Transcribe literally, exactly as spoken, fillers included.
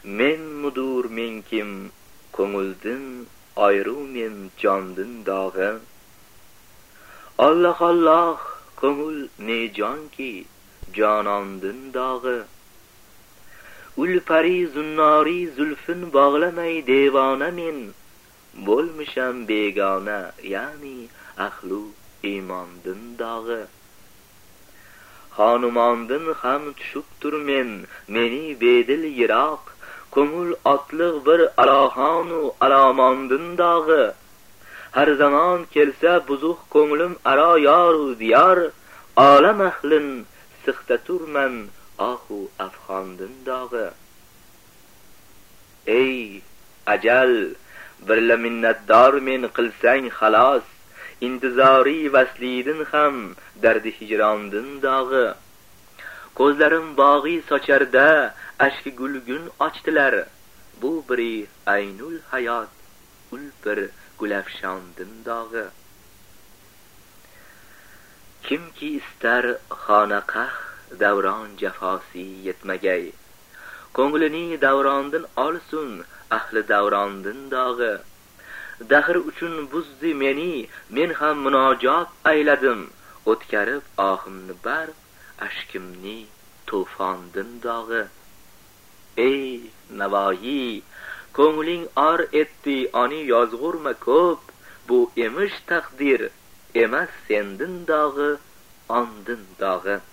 men mudur men kim ko'ngildin ayru men jondin dog'i. Alloh Alloh ko'ngil ne jonki jonondin dog'i. Ul pari zunnori zulfin bog'lamay devona men bo'lmisham begona, ya'ni ahlu iymondin dog'i. Xonumondin ham tushubtur men meni bedil yiroq, ko'ngil otliq bir alohonu alomondin dog'i. Har zamon kelsa buzuq ko'nglim aro yoru diyor, olam ahlin sixtaturman ahu afxondin dog'i. Ey ajal, birla minnatdor men qilsang xalos, intizori vaslidin ham dardi hijrondin dog'i. Ko'zlarim bog'i socharda ashki gulgun ochdilar, bu biri aynul hayot, ul bir gulafshondin dog'i. Kimki istar xonaqah davron jafosi yetmagay, ko'nglini davrondin olsun ahli davrondin dog'i. Dahr uchun buzdi meni, men ham munojot ayladim, o'tkarib ohimni bar ashkimni to'fondin dog'i. Ey Navoiy, ko'ngling or etdi oni yozg'urma ko'p, bu emish taqdir emas sendin dog'i, ondin dog'i.